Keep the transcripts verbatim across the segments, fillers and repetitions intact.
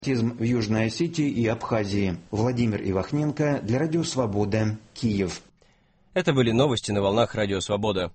В Южной Осетии и Абхазии. Владимир Ивахненко для Радио Свобода, Киев. Это были новости на волнах Радио Свобода.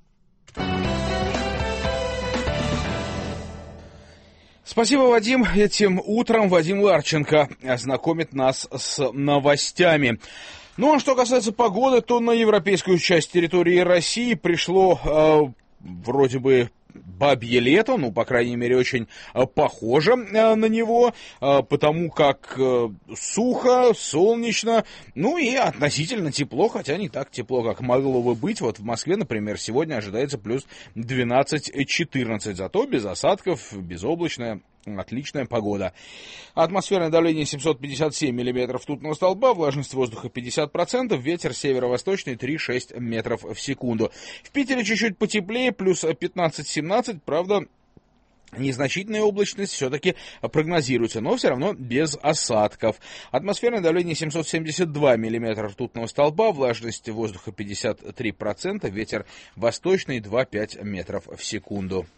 Спасибо, Вадим. Этим утром Вадим Ларченко ознакомит нас с новостями. Ну, а что касается погоды, то на европейскую часть территории России пришло э, вроде бы бабье лето, ну, по крайней мере, очень похоже на него, потому как сухо, солнечно, ну и относительно тепло, хотя не так тепло, как могло бы быть. Вот в Москве, например, сегодня ожидается плюс двенадцать-четырнадцать, зато без осадков, безоблачная, отличная погода. Атмосферное давление семьсот пятьдесят семь миллиметров ртутного столба, влажность воздуха пятьдесят процентов, ветер северо-восточный три-шесть метров в секунду. В Питере чуть-чуть потеплее, плюс пятнадцать-семнадцать, правда, незначительная облачность все-таки прогнозируется, но все равно без осадков. Атмосферное давление семьсот семьдесят два миллиметра ртутного столба, влажность воздуха пятьдесят три процента, ветер восточный два-пять метров в секунду.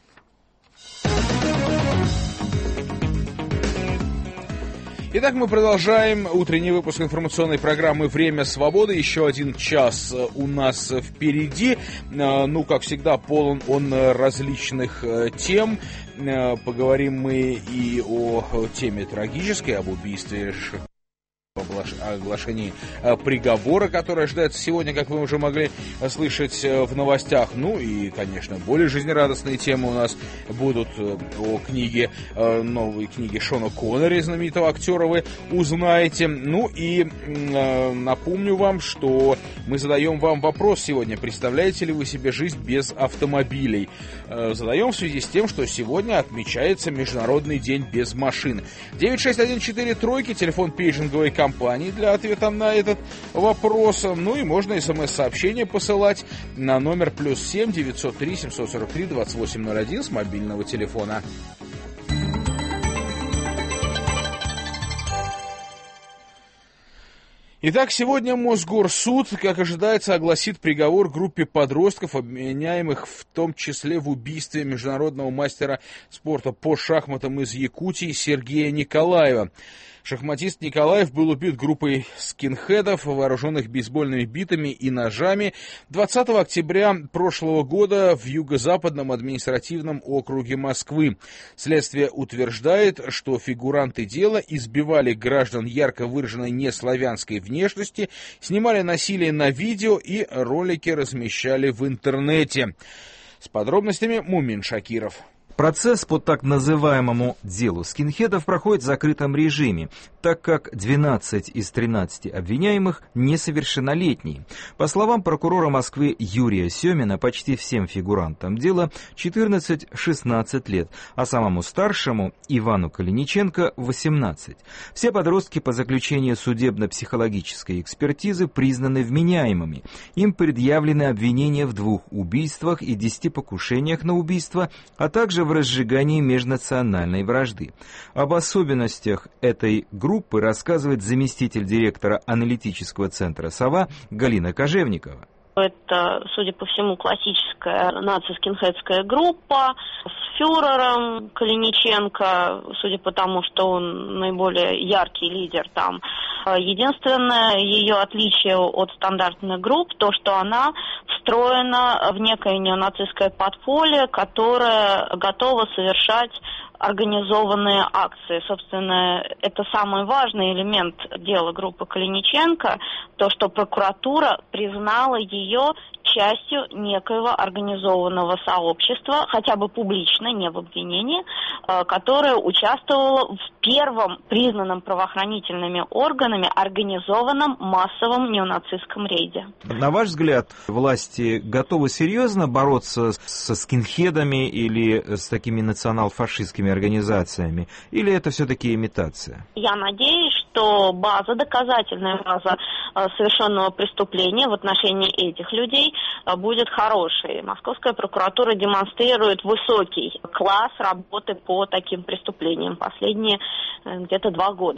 Итак, мы продолжаем утренний выпуск информационной программы «Время свободы». Еще один час у нас впереди. Ну, как всегда, полон он различных тем. Поговорим мы и о теме трагической, об убийстве, оглашении приговора, который ожидается сегодня, как вы уже могли слышать в новостях. Ну и, конечно, более жизнерадостные темы у нас будут о книге, новой книге Шона Коннери, знаменитого актера, вы узнаете. Ну и напомню вам, что мы задаем вам вопрос сегодня. Представляете ли вы себе жизнь без автомобилей? Задаем в связи с тем, что сегодня отмечается Международный день без машин. девять шесть один четыре тройки, телефон пейджинговой компании для ответа на этот вопрос. Ну и можно смс-сообщение посылать на номер плюс семь девятьсот три семьсот сорок три двадцать восемь ноль один с мобильного телефона. Итак, сегодня Мосгорсуд, как ожидается, огласит приговор группе подростков, обвиняемых в том числе в убийстве международного мастера спорта по шахматам из Якутии Сергея Николаева. Шахматист Николаев был убит группой скинхедов, вооруженных бейсбольными битами и ножами, двадцатого октября прошлого года в Юго-Западном административном округе Москвы. Следствие утверждает, что фигуранты дела избивали граждан ярко выраженной неславянской внешности, снимали насилие на видео и ролики размещали в интернете. С подробностями Мумин Шакиров. Процесс по так называемому делу скинхедов проходит в закрытом режиме, так как двенадцать из тринадцати обвиняемых несовершеннолетние. По словам прокурора Москвы Юрия Семина, почти всем фигурантам дела четырнадцать-шестнадцать лет, а самому старшему, Ивану Калиниченко, восемнадцать. Все подростки по заключению судебно-психологической экспертизы признаны вменяемыми. Им предъявлены обвинения в двух убийствах и десяти покушениях на убийство, а также в разжигании межнациональной вражды. Об особенностях этой группы рассказывает заместитель директора аналитического центра «Сова» Галина Кожевникова. Это, судя по всему, классическая наци-скинхедская группа с фюрером Калиниченко, судя по тому, что он наиболее яркий лидер там. Единственное ее отличие от стандартных групп, то, что она встроена в некое неонацистское подполье, которое готово совершать организованные акции. Собственно, это самый важный элемент дела группы Калиниченко, то, что прокуратура признала ее частью некоего организованного сообщества, хотя бы публично, не в обвинении, которое участвовало в первом признанном правоохранительными органами организованном массовом неонацистском рейде. На ваш взгляд, власти готовы серьезно бороться со скинхедами или с такими национал-фашистскими организациями, или это все-таки имитация? Я надеюсь, что база, доказательная база совершенного преступления в отношении этих людей будет хорошей. Московская прокуратура демонстрирует высокий класс работы по таким преступлениям последние где-то два года.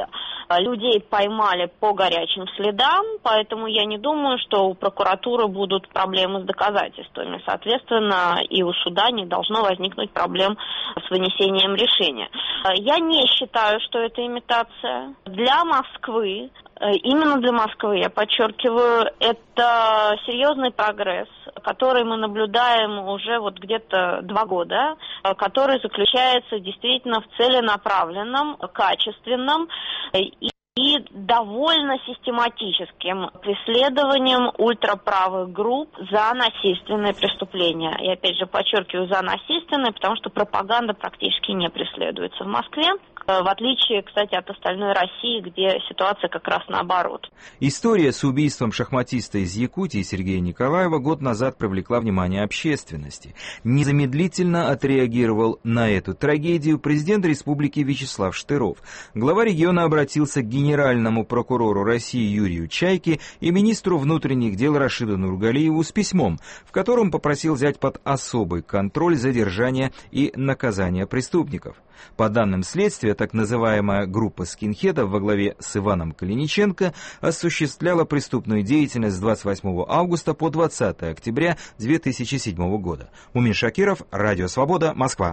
людей поймали по горячим следам, поэтому я не думаю, что у прокуратуры будут проблемы с доказательствами. Соответственно, и у суда не должно возникнуть проблем с вынесением решения. Я не считаю, что это имитация. Для Москвы, именно для Москвы, я подчеркиваю, это серьезный прогресс, который мы наблюдаем уже вот где-то два года, который заключается действительно в целенаправленном, качественном и и довольно систематическим преследованием ультраправых групп за насильственные преступления. И опять же подчеркиваю, за насильственные, потому что пропаганда практически не преследуется в Москве, в отличие, кстати, от остальной России, где ситуация как раз наоборот. История с убийством шахматиста из Якутии Сергея Николаева год назад привлекла внимание общественности. Незамедлительно отреагировал на эту трагедию президент республики Вячеслав Штыров. Глава региона обратился к генеральному прокурору России Юрию Чайке и министру внутренних дел Рашиду Нургалиеву с письмом, в котором попросил взять под особый контроль задержание и наказание преступников. По данным следствия, так называемая группа скинхедов во главе с Иваном Калиниченко осуществляла преступную деятельность с двадцать восьмого августа по двадцатое октября две тысячи седьмого года. Мумин Шакиров, Радио Свобода, Москва.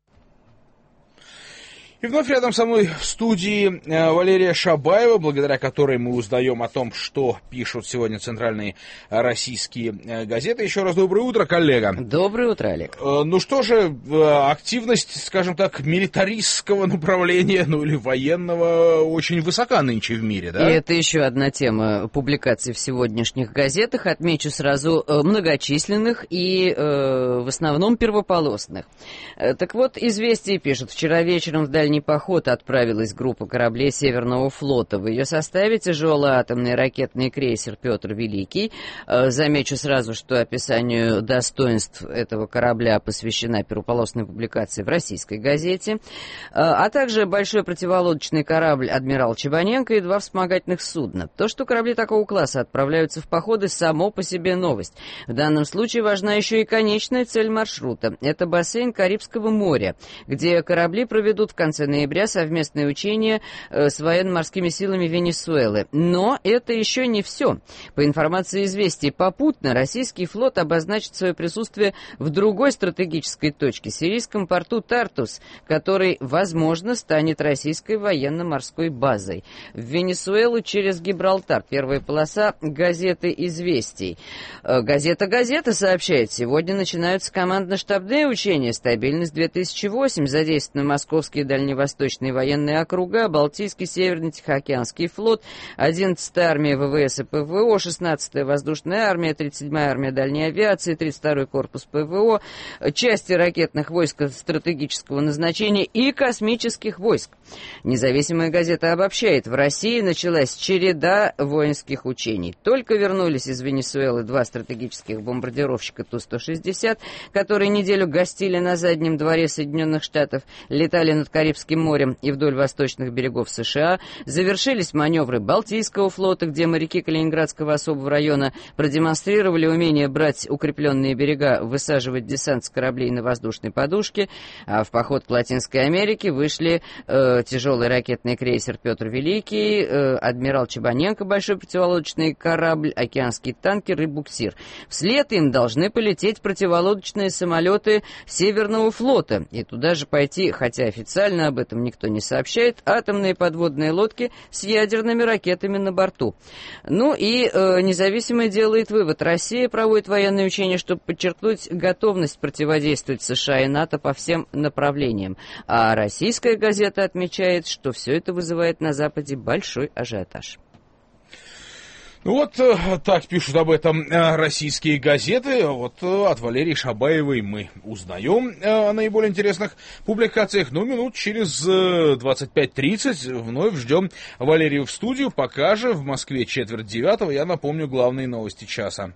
И вновь рядом со мной в студии Валерия Шабаева, благодаря которой мы узнаем о том, что пишут сегодня центральные российские газеты. Еще раз доброе утро, коллега. Доброе утро, Олег. Ну что же, активность, скажем так, милитаристского направления, ну или военного, очень высока нынче в мире, да? И это еще одна тема публикаций в сегодняшних газетах. Отмечу сразу многочисленных и э, в основном первополосных. Так вот, «Известия» пишут: вчера вечером в дальнем поход отправилась группа кораблей Северного флота. В ее составе тяжелый атомный ракетный крейсер «Петр Великий». Замечу сразу, что описанию достоинств этого корабля посвящена первополосная публикация в российской газете, а также большой противолодочный корабль «Адмирал Чебаненко» и два вспомогательных судна. То, что корабли такого класса отправляются в походы, само по себе новость. В данном случае важна еще и конечная цель маршрута. Это бассейн Карибского моря, где корабли проведут в конце ноября совместные учения с военно-морскими силами Венесуэлы. Но это еще не все. По информации «Известий», попутно российский флот обозначит свое присутствие в другой стратегической точке — сирийском порту Тартус, который, возможно, станет российской военно-морской базой. В Венесуэлу через Гибралтар. Первая полоса газеты «Известий». Газета «Газета» сообщает: сегодня начинаются командно-штабные учения «Стабильность-две тысячи восемь», задействованы московские дальневосточные Восточные военные округа, Балтийский, Северный, Тихоокеанский флот, одиннадцатая армия ВВС и ПВО, шестнадцатая воздушная армия, тридцать седьмая армия дальней авиации, тридцать второй корпус ПВО, части ракетных войск стратегического назначения и космических войск. Независимая газета обобщает: в России началась череда воинских учений. Только вернулись из Венесуэлы два стратегических бомбардировщика Ту сто шестьдесят, которые неделю гостили на заднем дворе Соединенных Штатов, летали над Карибским морем и вдоль восточных берегов США. Завершились маневры Балтийского флота, где моряки Калининградского особого района продемонстрировали умение брать укрепленные берега, высаживать десант с кораблей на воздушной подушке. А в поход к Латинской Америке вышли э, тяжелый ракетный крейсер «Петр Великий», э, «Адмирал Чебаненко», большой противолодочный корабль, океанский танкер и буксир. Вслед им должны полететь противолодочные самолеты Северного флота. И туда же пойти, хотя официально об этом никто не сообщает, атомные подводные лодки с ядерными ракетами на борту. Ну и э, независимое делает вывод: Россия проводит военные учения, чтобы подчеркнуть готовность противодействовать США и НАТО по всем направлениям. А российская газета отмечает, что все это вызывает на Западе большой ажиотаж. Ну вот так пишут об этом российские газеты. Вот от Валерии Шабаевой мы узнаем о наиболее интересных публикациях. Ну, минут через двадцать пять тридцать вновь ждем Валерию в студию. Пока же в Москве четверть девятого. Я напомню главные новости часа.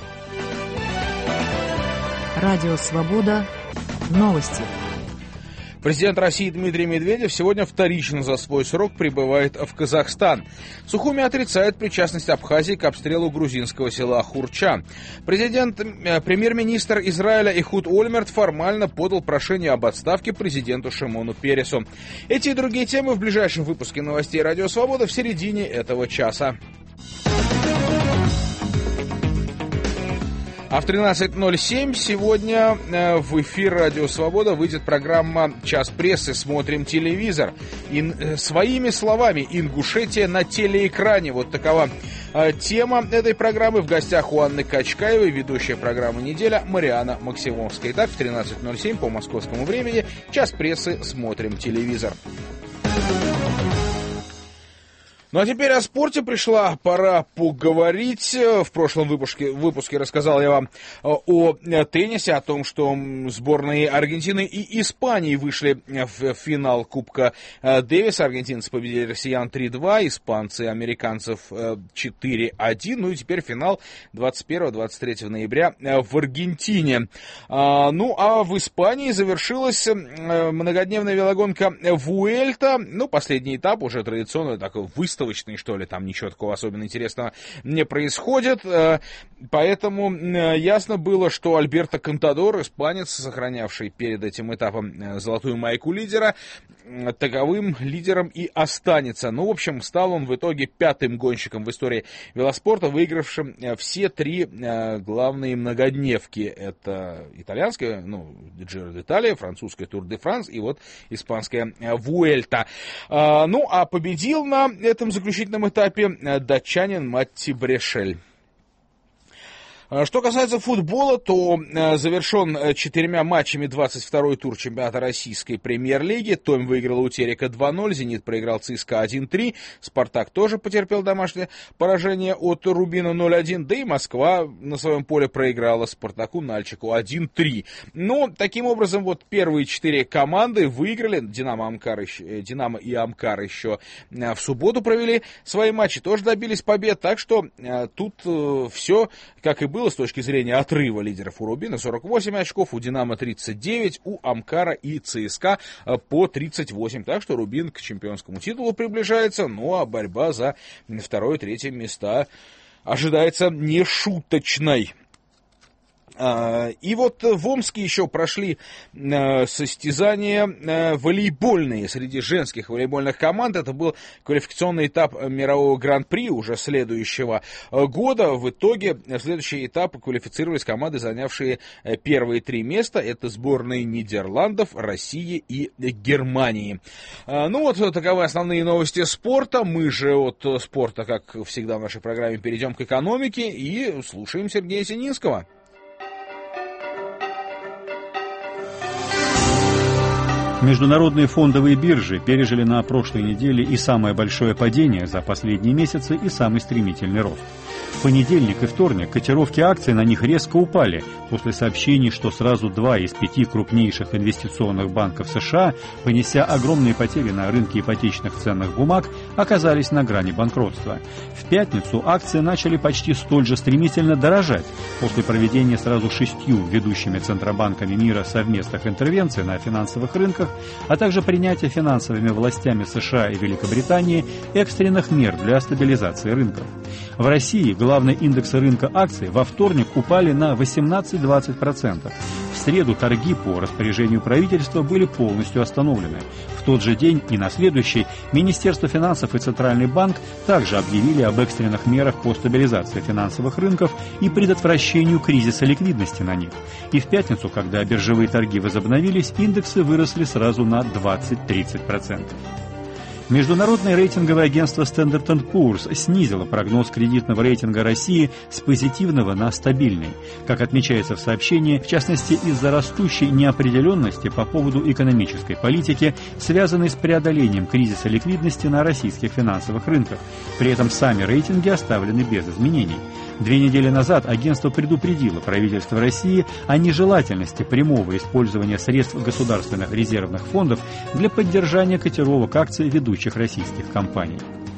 Радио «Свобода». Новости. Президент России Дмитрий Медведев сегодня вторично за свой срок прибывает в Казахстан. Сухуми отрицает причастность Абхазии к обстрелу грузинского села Хурча. Президент, премьер-министр Израиля Эхуд Ольмерт формально подал прошение об отставке президенту Шимону Пересу. Эти и другие темы в ближайшем выпуске новостей «Радио Свобода» в середине этого часа. А в тринадцать ноль семь сегодня в эфир «Радио Свобода» выйдет программа «Час прессы. Смотрим телевизор». И своими словами «Ингушетия на телеэкране». Вот такова тема этой программы. В гостях у Анны Качкаевой, ведущая программы «Неделя» Мариана Максимовская. Итак, в тринадцать ноль семь по московскому времени «Час прессы. Смотрим телевизор». Ну а теперь о спорте пришла пора поговорить. В прошлом выпуске, выпуске рассказал я вам о теннисе, о том, что сборные Аргентины и Испании вышли в финал Кубка Дэвиса. Аргентинцы победили россиян три-два, испанцы американцев четыре один. Ну и теперь финал двадцать первого — двадцать третьего ноября в Аргентине. Ну а в Испании завершилась многодневная велогонка Вуэльта. Ну, последний этап уже традиционно такой выставочный. Выставочный, что ли, там ничего такого особенно интересного не происходит, поэтому ясно было, что Альберто Контадор, испанец, сохранявший перед этим этапом золотую майку лидера, таковым лидером и останется. Ну, в общем, стал он в итоге пятым гонщиком в истории велоспорта, выигравшим все три главные многодневки. Это итальянская, ну, Джиро д'Италия, французская Тур де Франс и вот испанская Вуэльта. Ну, а победил на этом заключительном этапе датчанин Матти Брешель. Что касается футбола, то завершен четырьмя матчами двадцать второй тур чемпионата российской премьер-лиги. Томь выиграл у Терека два ноль, Зенит проиграл ЦСКА один три, Спартак тоже потерпел домашнее поражение от Рубина ноль один, да и Москва на своем поле проиграла Спартаку Нальчику один три. Но таким образом вот первые четыре команды выиграли. Динамо, Амкар еще, Динамо и Амкар еще в субботу провели свои матчи, тоже добились побед, так что тут все как и было. Было с точки зрения отрыва лидеров. У Рубина сорок восемь очков, у Динамо тридцать девять, у Амкара и ЦСКА по тридцать восемь. Так что Рубин к чемпионскому титулу приближается, ну а борьба за второе и третье места ожидается нешуточной. И вот в Омске еще прошли состязания волейбольные среди женских волейбольных команд. Это был квалификационный этап мирового гран-при уже следующего года. В итоге в следующий этап квалифицировались команды, занявшие первые три места. Это сборные Нидерландов, России и Германии. Ну вот таковы основные новости спорта. Мы же от спорта, как всегда в нашей программе, перейдем к экономике и слушаем Сергея Сининского. Международные фондовые биржи пережили на прошлой неделе и самое большое падение за последние месяцы, и самый стремительный рост. В понедельник и вторник котировки акций на них резко упали после сообщений, что сразу два из пяти крупнейших инвестиционных банков США, понеся огромные потери на рынке ипотечных ценных бумаг, оказались на грани банкротства. В пятницу акции начали почти столь же стремительно дорожать после проведения сразу шестью ведущими центробанками мира совместных интервенций на финансовых рынках, а также принятия финансовыми властями США и Великобритании экстренных мер для стабилизации рынков. В России главные индексы рынка акций во вторник упали на восемнадцать-двадцать процентов. В среду торги по распоряжению правительства были полностью остановлены. В тот же день и на следующий Министерство финансов и Центральный банк также объявили об экстренных мерах по стабилизации финансовых рынков и предотвращению кризиса ликвидности на них. И в пятницу, когда биржевые торги возобновились, индексы выросли сразу на двадцать-тридцать процентов. Международное рейтинговое агентство Standard энд Пурс снизило прогноз кредитного рейтинга России с позитивного на стабильный. Как отмечается в сообщении, в частности из-за растущей неопределенности по поводу экономической политики, связанной с преодолением кризиса ликвидности на российских финансовых рынках. При этом сами рейтинги оставлены без изменений. Две недели назад агентство предупредило правительство России о нежелательности прямого использования средств государственных резервных фондов для поддержания котировок акций ведущих российских компаний.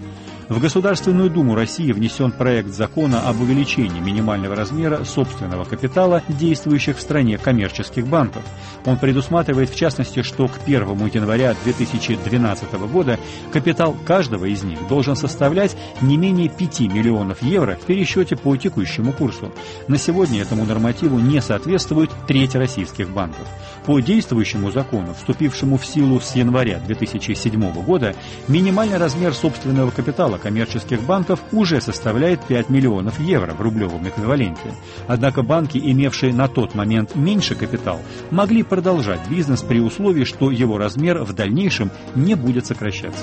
В Государственную Думу России внесен проект закона об увеличении минимального размера собственного капитала действующих в стране коммерческих банков. Он предусматривает, в частности, что к первому января две тысячи двенадцатого года капитал каждого из них должен составлять не менее пяти миллионов евро в пересчете по текущему курсу. На сегодня этому нормативу не соответствует треть российских банков. По действующему закону, вступившему в силу с января две тысячи седьмого года, минимальный размер собственного капитала коммерческих банков уже составляет пять миллионов евро в рублевом эквиваленте. Однако банки, имевшие на тот момент меньше капитал, могли продолжать бизнес при условии, что его размер в дальнейшем не будет сокращаться.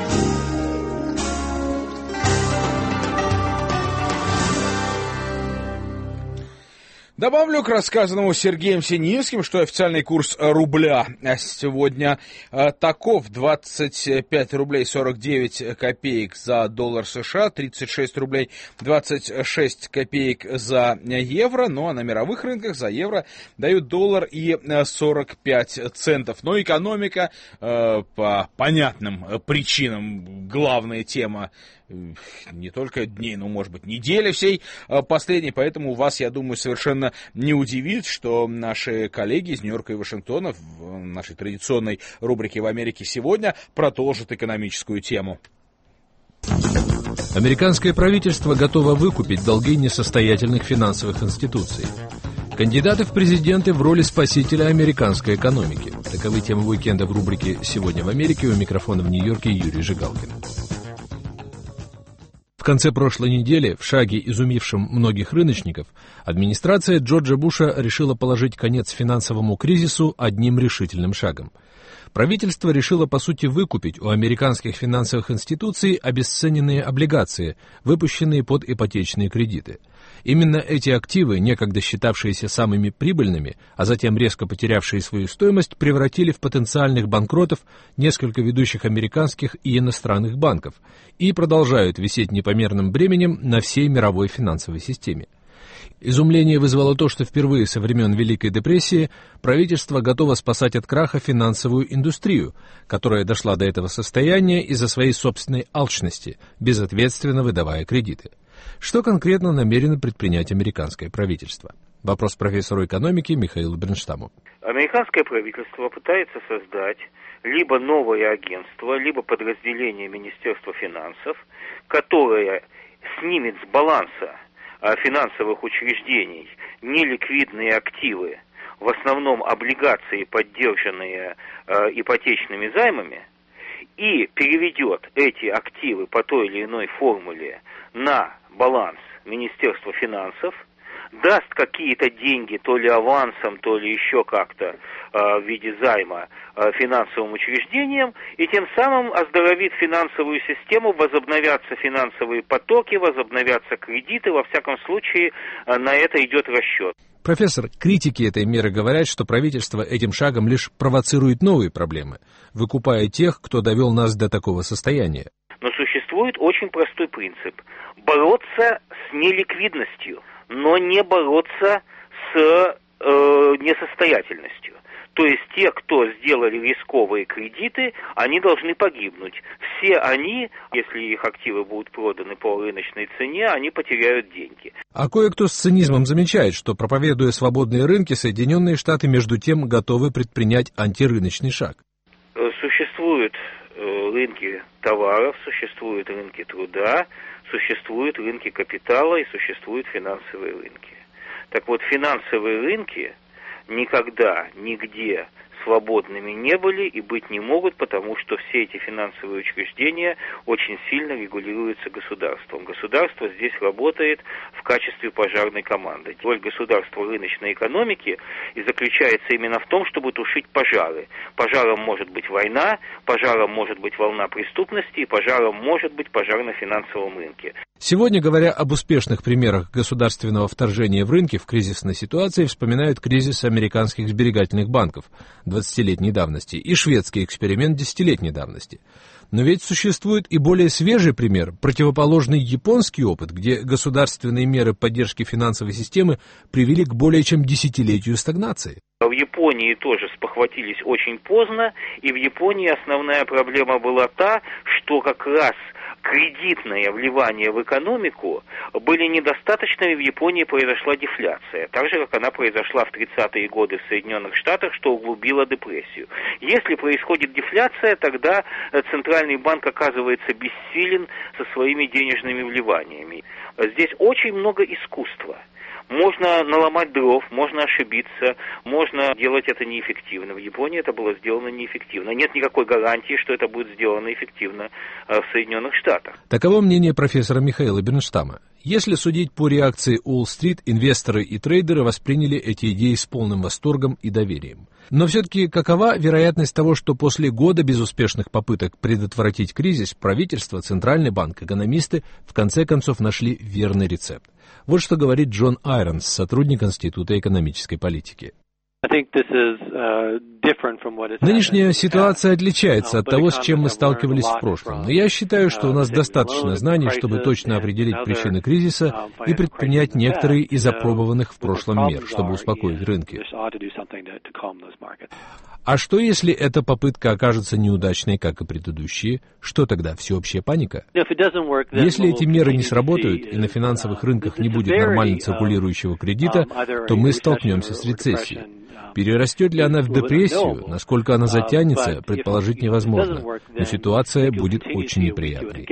Добавлю к рассказанному Сергеем Сининским, что официальный курс рубля сегодня таков: двадцать пять рублей сорок девять копеек за доллар США, тридцать шесть рублей двадцать шесть копеек за евро, ну а на мировых рынках за евро дают доллар и сорок пять центов. Но экономика э, по понятным причинам, главная тема не только дней, но, может быть, недели всей последней, поэтому вас, я думаю, совершенно не удивит, что наши коллеги из Нью-Йорка и Вашингтона в нашей традиционной рубрике «В Америке сегодня» продолжат экономическую тему. Американское правительство готово выкупить долги несостоятельных финансовых институций. Кандидаты в президенты в роли спасителя американской экономики. Таковы темы уикенда в рубрике «Сегодня в Америке». У микрофона в Нью-Йорке Юрий Жигалкин. В конце прошлой недели, в шаге, изумившем многих рыночников, администрация Джорджа Буша решила положить конец финансовому кризису одним решительным шагом. Правительство решило, по сути, выкупить у американских финансовых институций обесцененные облигации, выпущенные под ипотечные кредиты. Именно эти активы, некогда считавшиеся самыми прибыльными, а затем резко потерявшие свою стоимость, превратили в потенциальных банкротов несколько ведущих американских и иностранных банков и продолжают висеть непомерным бременем на всей мировой финансовой системе. Изумление вызвало то, что впервые со времен Великой депрессии правительство готово спасать от краха финансовую индустрию, которая дошла до этого состояния из-за своей собственной алчности, безответственно выдавая кредиты. Что конкретно намерено предпринять американское правительство? Вопрос профессору экономики Михаилу Бернштаму. Американское правительство пытается создать либо новое агентство, либо подразделение Министерства финансов, которое снимет с баланса финансовых учреждений неликвидные активы, в основном облигации, поддержанные э, ипотечными займами, и переведет эти активы по той или иной формуле на баланс Министерства финансов, даст какие-то деньги, то ли авансом, то ли еще как-то э, в виде займа э, финансовым учреждениям, и тем самым оздоровит финансовую систему, возобновятся финансовые потоки, возобновятся кредиты, во всяком случае э, на это идет расчет. Профессор, критики этой меры говорят, что правительство этим шагом лишь провоцирует новые проблемы, выкупая тех, кто довел нас до такого состояния. Но существует очень простой принцип – бороться с неликвидностью, но не бороться с э, несостоятельностью. То есть те, кто сделали рисковые кредиты, они должны погибнуть. Все они, если их активы будут проданы по рыночной цене, они потеряют деньги. А кое-кто с цинизмом замечает, что, проповедуя свободные рынки, Соединенные Штаты между тем готовы предпринять антирыночный шаг. Существуют рынки товаров, существуют рынки труда, существуют рынки капитала и существуют финансовые рынки. Так вот, финансовые рынки никогда, нигде свободными не были и быть не могут, потому что все эти финансовые учреждения очень сильно регулируются государством. Государство здесь работает в качестве пожарной команды. Роль государства в рыночной экономике и заключается именно в том, чтобы тушить пожары. Пожаром может быть война, пожаром может быть волна преступности, и пожаром может быть пожар на финансовом рынке. Сегодня, говоря об успешных примерах государственного вторжения в рынки в кризисной ситуации, вспоминают кризис американских сберегательных банков двадцатилетней давности и шведский эксперимент десятилетней давности. Но ведь существует и более свежий пример, противоположный японский опыт, где государственные меры поддержки финансовой системы привели к более чем десятилетию стагнации. В Японии тоже спохватились очень поздно, и в Японии основная проблема была та, что как раз кредитное вливание в экономику были недостаточными, в Японии произошла дефляция, так же, как она произошла в тридцатые годы в Соединенных Штатах, что углубило депрессию. Если происходит дефляция, тогда Центральный банк оказывается бессилен со своими денежными вливаниями. Здесь очень много искусства. Можно наломать дров, можно ошибиться, можно делать это неэффективно. В Японии это было сделано неэффективно. Нет никакой гарантии, что это будет сделано эффективно в Соединенных Штатах. Таково мнение профессора Михаила Бернштама. Если судить по реакции Уолл-стрит, инвесторы и трейдеры восприняли эти идеи с полным восторгом и доверием. Но все-таки какова вероятность того, что после года безуспешных попыток предотвратить кризис, правительство, Центральный банк, экономисты в конце концов нашли верный рецепт? Вот что говорит Джон Айронс, сотрудник Института экономической политики. Нынешняя ситуация отличается от того, с чем мы сталкивались в прошлом. Но я считаю, что у нас достаточно знаний, чтобы точно определить причины кризиса и предпринять некоторые из опробованных в прошлом мер, чтобы успокоить рынки. А что, если эта попытка окажется неудачной, как и предыдущие? Что тогда, всеобщая паника? Если эти меры не сработают и на финансовых рынках не будет нормально циркулирующего кредита, то мы столкнемся с рецессией. Перерастет ли она в депрессию, насколько она затянется, предположить невозможно, но ситуация будет очень неприятной.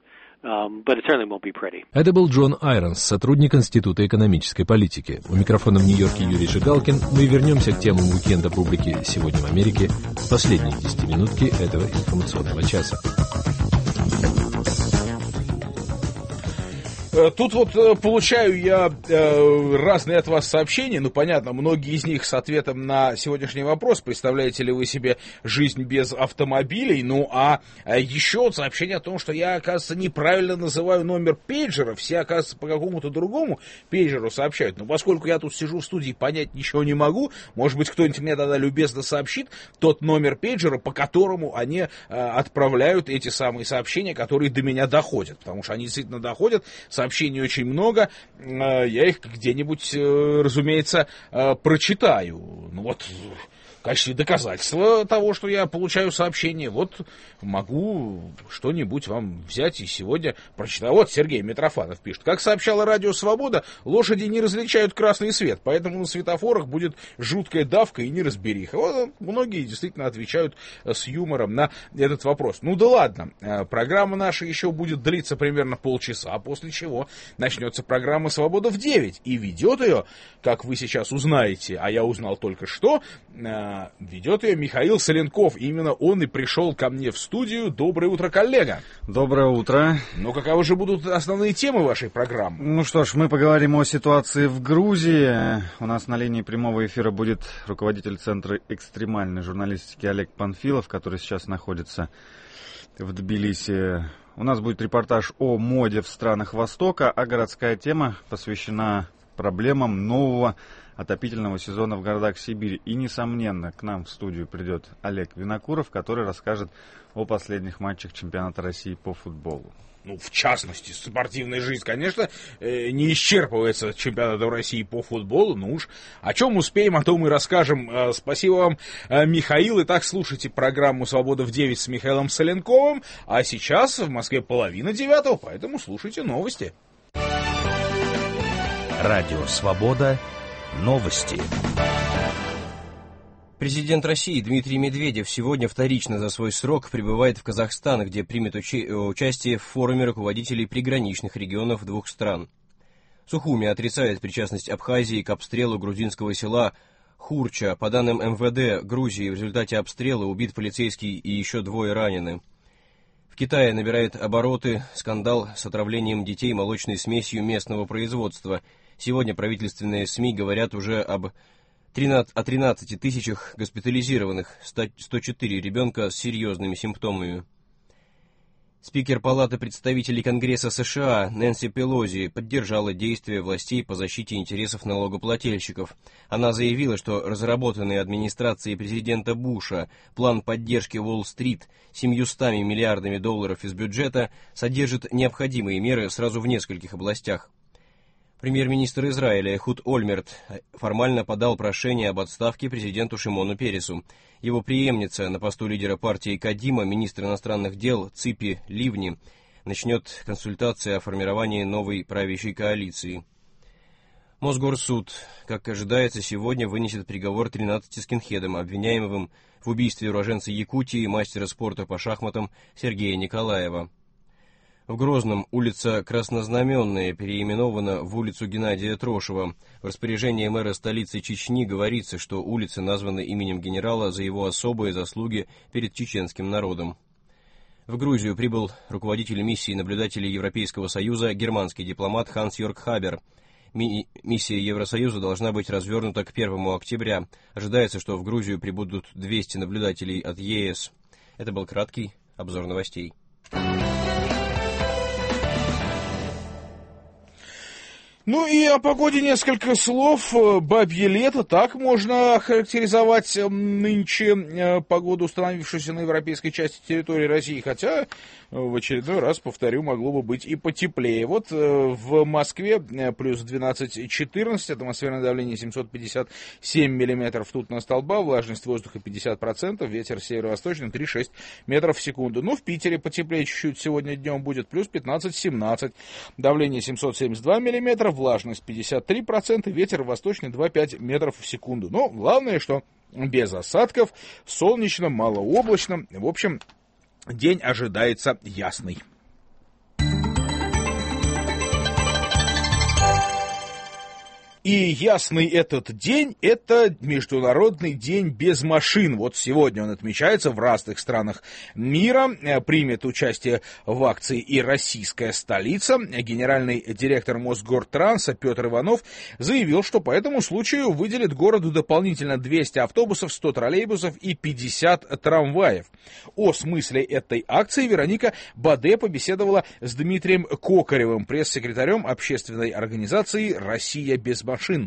Это был Джон Айронс, сотрудник Института экономической политики. У микрофона в Нью-Йорке Юрий Жигалкин. Мы вернемся к темам уикенда в рубрике «Сегодня в Америке» в последние десятиминутки этого информационного часа. Тут вот получаю я э, разные от вас сообщения, ну, понятно, многие из них с ответом на сегодняшний вопрос, представляете ли вы себе жизнь без автомобилей, ну, а еще сообщение о том, что я, оказывается, неправильно называю номер пейджера, все, оказывается, по какому-то другому пейджеру сообщают, но поскольку я тут сижу в студии, понять ничего не могу, может быть, кто-нибудь мне тогда любезно сообщит тот номер пейджера, по которому они э, отправляют эти самые сообщения, которые до меня доходят, потому что они действительно доходят, сообщений очень много, я их где-нибудь, разумеется, прочитаю. Ну вот, в качестве доказательства того, что я получаю сообщения, вот могу что-нибудь вам взять и сегодня прочитать. Вот Сергей Митрофанов пишет. Как сообщала Радио Свобода, лошади не различают красный свет, поэтому на светофорах будет жуткая давка и неразбериха. Вот многие действительно отвечают с юмором на этот вопрос. Ну да ладно, программа наша еще будет длиться примерно полчаса, после чего начнется программа «Свобода в девять». И ведет ее, как вы сейчас узнаете, а я узнал только что, ведет ее Михаил Соленков. Именно он и пришел ко мне в студию. Доброе утро, коллега. Доброе утро. Ну, каковы же будут основные темы вашей программы? Ну что ж, мы поговорим о ситуации в Грузии. У нас на линии прямого эфира будет руководитель Центра экстремальной журналистики Олег Панфилов, который сейчас находится в Тбилиси. У нас будет репортаж о моде в странах Востока, а городская тема посвящена проблемам нового отопительного сезона в городах Сибири. И, несомненно, к нам в студию придет Олег Винокуров, который расскажет о последних матчах чемпионата России по футболу. Ну, в частности, спортивная жизнь, конечно, не исчерпывается чемпионатом России по футболу. Ну уж, о чем успеем, о том и расскажем. Спасибо вам, Михаил. Итак, слушайте программу «Свобода в девять» с Михаилом Соленковым. А сейчас в Москве половина девятого, поэтому слушайте новости. Радио «Свобода». Новости. Президент России Дмитрий Медведев сегодня вторично за свой срок прибывает в Казахстан, где примет учи- участие в форуме руководителей приграничных регионов двух стран. Сухуми отрицает причастность Абхазии к обстрелу грузинского села Хурча. По данным эм вэ дэ Грузии, в результате обстрела убит полицейский и еще двое ранены. В Китае набирает обороты скандал с отравлением детей молочной смесью местного производства. Сегодня правительственные СМИ говорят уже об о тринадцати тысячах госпитализированных, сто четыре ребенка с серьезными симптомами. Спикер Палаты представителей Конгресса США Нэнси Пелози поддержала действия властей по защите интересов налогоплательщиков. Она заявила, что разработанный администрацией президента Буша план поддержки Уолл-стрит семьюстами миллиардами долларов из бюджета содержит необходимые меры сразу в нескольких областях. Премьер-министр Израиля Эхуд Ольмерт формально подал прошение об отставке президенту Шимону Пересу. Его преемница на посту лидера партии Кадима, министр иностранных дел Ципи Ливни, начнет консультации о формировании новой правящей коалиции. Мосгорсуд, как ожидается, сегодня вынесет приговор тринадцати скинхедам, обвиняемым в убийстве уроженца Якутии, мастера спорта по шахматам Сергея Николаева. В Грозном улица Краснознаменная переименована в улицу Геннадия Трошева. В распоряжении мэра столицы Чечни говорится, что улицы названы именем генерала за его особые заслуги перед чеченским народом. В Грузию прибыл руководитель миссии наблюдателей Европейского Союза, германский дипломат Ханс-Йорг Хабер. Ми- миссия Евросоюза должна быть развернута к первому октября. Ожидается, что в Грузию прибудут двести наблюдателей от ЕС. Это был краткий обзор новостей. Ну и о погоде несколько слов. Бабье лето, так можно охарактеризовать нынче погоду, установившуюся на европейской части территории России, хотя в очередной раз, повторю, могло бы быть и потеплее. Вот в Москве плюс двенадцать-четырнадцать, атмосферное давление семьсот пятьдесят семь миллиметров ртутного столба, влажность воздуха пятьдесят процентов, ветер северо-восточный три целых шесть десятых метров в секунду. Ну, в Питере потеплее чуть-чуть сегодня днем будет, плюс пятнадцать-семнадцать, давление семьсот семьдесят два миллиметра, влажность пятьдесят три процента, ветер восточный два целых пять десятых метров в секунду. Но главное, что без осадков, солнечно, малооблачно. В общем, день ожидается ясный. И ясный этот день – это Международный день без машин. Вот сегодня он отмечается в разных странах мира. Примет участие в акции и российская столица. Генеральный директор Мосгортранса Петр Иванов заявил, что по этому случаю выделит городу дополнительно двести автобусов, сто троллейбусов и пятьдесят трамваев. О смысле этой акции Вероника Баде побеседовала с Дмитрием Кокаревым, пресс-секретарем общественной организации «Россия без машин». машин.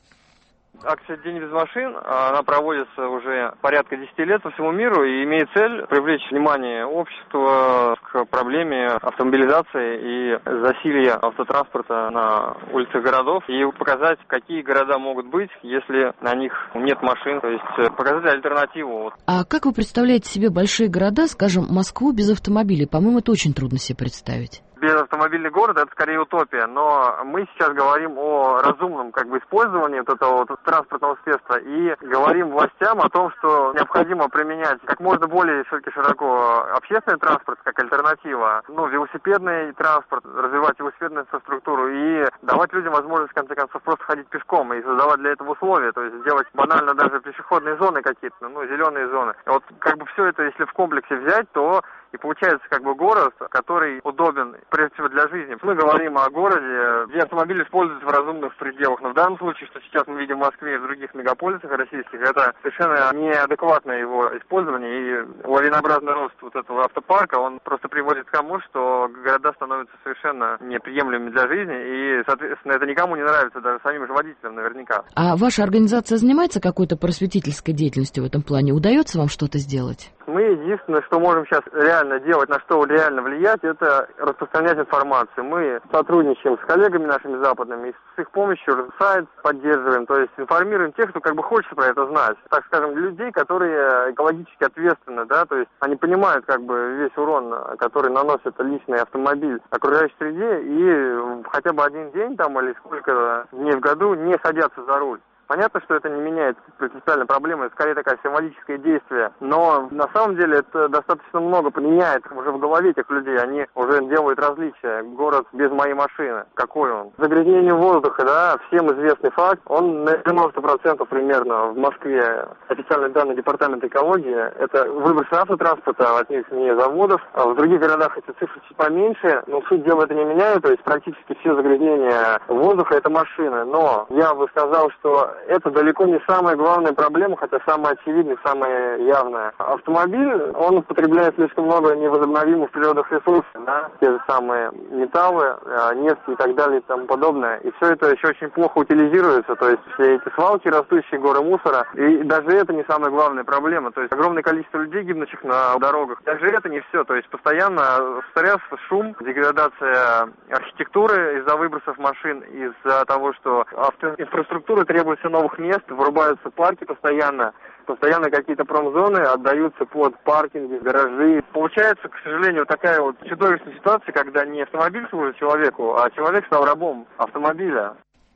Акция «День без машин», она проводится уже порядка десяти лет по всему миру и имеет цель привлечь внимание общества к проблеме автомобилизации и засилья автотранспорта на улицах городов и показать, какие города могут быть, если на них нет машин, то есть показать альтернативу. А как вы представляете себе большие города, скажем, Москву без автомобилей? По-моему, это очень трудно себе представить. Безавтомобильный город — это скорее утопия, но мы сейчас говорим о разумном как бы использовании вот этого вот транспортного средства и говорим властям о том, что необходимо применять как можно более все-таки широко общественный транспорт как альтернатива, ну, велосипедный транспорт, развивать велосипедную инфраструктуру и давать людям возможность, в конце концов, просто ходить пешком и создавать для этого условия, то есть сделать банально даже пешеходные зоны какие-то, ну, зеленые зоны. И вот как бы все это, если в комплексе взять, то и получается как бы город, который удобен прежде всего для жизни. Мы говорим о городе, где автомобиль используется в разумных пределах. Но в данном случае, что сейчас мы видим в Москве и в других мегаполисах российских, это совершенно неадекватное его использование. И лавинообразный рост вот этого автопарка, он просто приводит к тому, что города становятся совершенно неприемлемыми для жизни. И, соответственно, это никому не нравится, даже самим же водителям наверняка. А ваша организация занимается какой-то просветительской деятельностью в этом плане? Удается вам что-то сделать? Мы единственное, что можем сейчас реально делать, на что реально влиять, это распространять информацию. Мы сотрудничаем с коллегами нашими западными, и с их помощью сайт поддерживаем, то есть информируем тех, кто как бы хочет про это знать. Так скажем, людей, которые экологически ответственны, да, то есть они понимают как бы весь урон, который наносит личный автомобиль окружающей среде, и хотя бы один день там или сколько дней в году не садятся за руль. Понятно, что это не меняет принципиальной проблемы, это скорее такое символическое действие, но на самом деле это достаточно много поменяет уже в голове этих людей, они уже делают различия. Город без моей машины, какой он? Загрязнение воздуха, да, всем известный факт, он на девяносто процентов примерно в Москве, официальные данные Департамента экологии, это выбросы автотранспорта от них не заводов, а в других городах эти цифры чуть поменьше, но суть дела это не меняет, то есть практически все загрязнения воздуха это машины, но я бы сказал, что это далеко не самая главная проблема, хотя самая очевидная, самая явная. Автомобиль, он употребляет слишком много невозобновимых природных ресурсов, да, те же самые металлы, нефть и так далее и тому подобное. И все это еще очень плохо утилизируется, то есть все эти свалки, растущие горы мусора, и даже это не самая главная проблема, то есть огромное количество людей, гибнущих на дорогах, даже это не все, то есть постоянно повторялся шум, деградация архитектуры из-за выбросов машин, из-за того, что автоинфраструктура требует новых мест, вырубаются парки постоянно, Постоянно какие-то промзоны отдаются под паркинги, гаражи. Получается, к сожалению, такая вот чудовищная ситуация, когда не автомобиль служит человеку, а человек стал рабом автомобиля.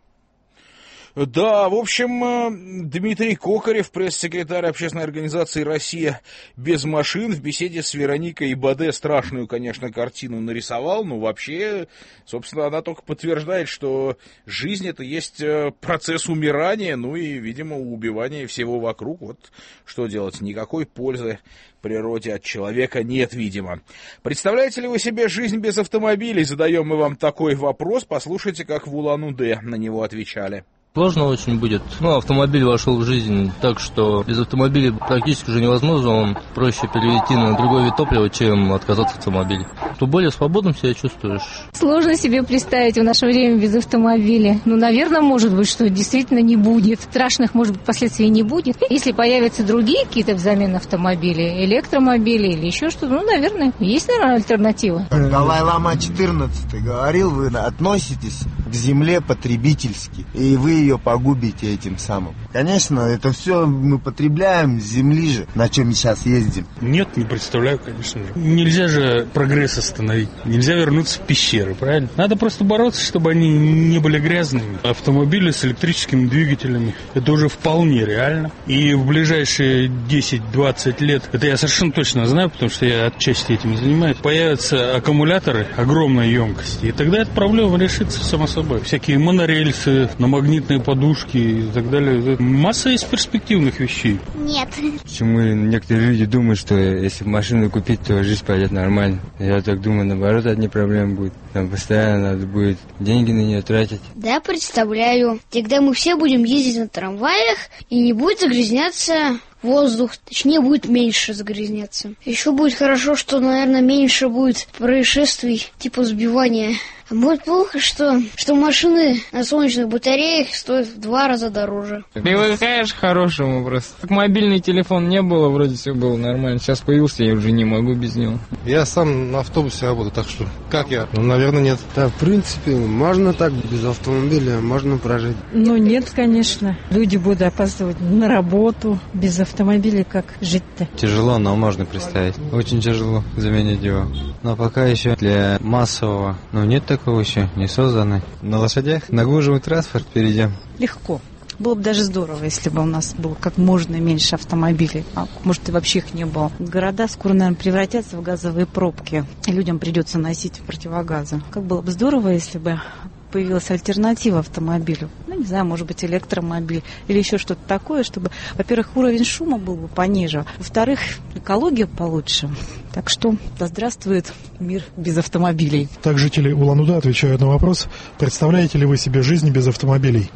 Да, в общем, Дмитрий Кокарев, пресс-секретарь общественной организации «Россия без машин», в беседе с Вероникой Баде страшную, конечно, картину нарисовал, но вообще, собственно, она только подтверждает, что жизнь — это есть процесс умирания, ну и, видимо, убивания всего вокруг. Вот что делать, никакой пользы природе от человека нет, видимо. Представляете ли вы себе жизнь без автомобилей? Задаем мы вам такой вопрос, послушайте, как в Улан-Удэ на него отвечали. Сложно очень будет. Ну, автомобиль вошел в жизнь так, что без автомобиля практически уже невозможно. Он проще перейти на другой вид топлива, чем отказаться от автомобиля. То более свободным себя чувствуешь. Сложно себе представить в наше время без автомобиля. Ну, наверное, может быть, что действительно не будет. Страшных, может быть, последствий не будет. Если появятся другие какие-то взамен автомобиля, электромобили или еще что-то, ну, наверное, есть, наверное, альтернатива. Далай-лама четырнадцатый говорил, вы относитесь к земле потребительски, и вы ее погубите этим самым. Конечно, это все мы потребляем с земли же, на чем мы сейчас ездим. Нет, не представляю, конечно же. Нельзя же прогресс остановить. Нельзя вернуться в пещеры, правильно? Надо просто бороться, чтобы они не были грязными. Автомобили с электрическими двигателями — это уже вполне реально. И в ближайшие десять-двадцать лет, это я совершенно точно знаю, потому что я отчасти этим занимаюсь, появятся аккумуляторы огромной емкости. И тогда эта проблема решится само собой. Всякие монорельсы на магнитные подушки и так далее. Масса из перспективных вещей. Нет. Почему некоторые люди думают, что если машину купить, то жизнь пойдет нормально. Я так думаю, наоборот, одни проблемы будут. Там постоянно надо будет деньги на нее тратить. Да, представляю. Тогда мы все будем ездить на трамваях, и не будет загрязняться воздух, точнее, будет меньше загрязняться. Еще будет хорошо, что, наверное, меньше будет происшествий, типа сбивания. А будет плохо, что, что машины на солнечных батареях стоят в два раза дороже. Привыкаешь к хорошему просто. Как мобильный телефон не было, вроде все было нормально. Сейчас появился, я уже не могу без него. Я сам на автобусе работаю, так что как я? Ну, наверное, нет. Да, в принципе, можно так, без автомобиля можно прожить. Ну, нет, конечно. Люди будут опаздывать на работу. Без автомобиля как жить-то? Тяжело, но можно представить. Очень тяжело заменить его. Но пока еще для массового, ну, нет такого еще, не созданы. На лошадях, на гужевый транспорт перейдем. Легко. Было бы даже здорово, если бы у нас было как можно меньше автомобилей. А может, и вообще их не было. Города скоро, наверное, превратятся в газовые пробки. И людям придется носить противогазы. Как было бы здорово, если бы появилась альтернатива автомобилю. Ну, не знаю, может быть, электромобиль или еще что-то такое, чтобы, во-первых, уровень шума был бы пониже, во-вторых, экология получше. Так что да здравствует мир без автомобилей. Так жители Улан-Удэ отвечают на вопрос: представляете ли вы себе жизнь без автомобилей?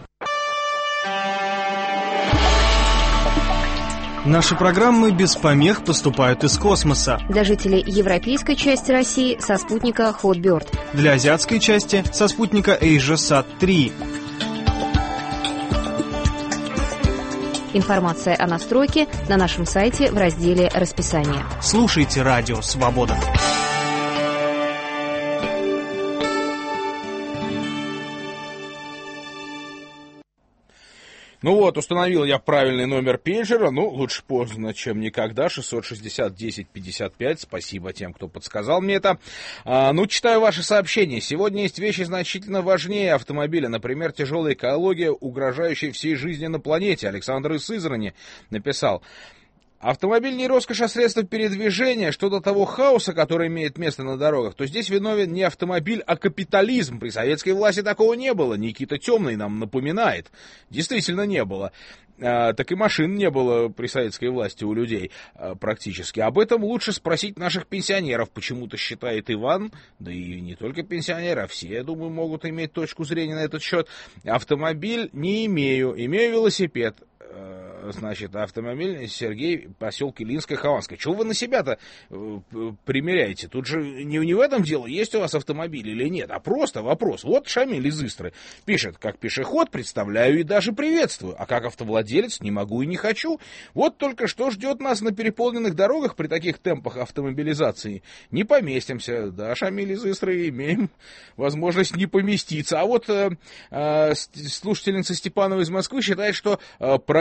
Наши программы без помех поступают из космоса. Для жителей европейской части России со спутника Hotbird. Для азиатской части со спутника AsiaSat три. Информация о настройке на нашем сайте в разделе «Расписание». Слушайте радио «Свобода». Ну вот, установил я правильный номер пейджера, ну, лучше поздно, чем никогда, шестьсот шестьдесят десять пятьдесят пять, спасибо тем, кто подсказал мне это. А, ну, читаю ваши сообщения. Сегодня есть вещи значительно важнее автомобиля, например, тяжелая экология, угрожающая всей жизни на планете. Александр из Сызрани написал: автомобиль не роскошь, а средство передвижения, что до того хаоса, который имеет место на дорогах, то здесь виновен не автомобиль, а капитализм. При советской власти такого не было. Никита Темный нам напоминает. Действительно не было. А, так и машин не было при советской власти у людей а, практически. Об этом лучше спросить наших пенсионеров, почему-то считает Иван, да и не только пенсионеры, а все, я думаю, могут иметь точку зрения на этот счет. Автомобиль не имею, имею велосипед. Значит, автомобиль Сергей, поселке Линское, Хованское. Чего вы на себя-то примеряете? Тут же не, не в этом дело, есть у вас автомобиль или нет, а просто вопрос. Вот Шамиль из Истры пишет: как пешеход представляю и даже приветствую, а как автовладелец не могу и не хочу. Вот только что ждет нас на переполненных дорогах при таких темпах автомобилизации. Не поместимся. Да, Шамиль из Истры, имеем возможность не поместиться. А вот э, э, слушательница Степанова из Москвы считает, что э, прогресс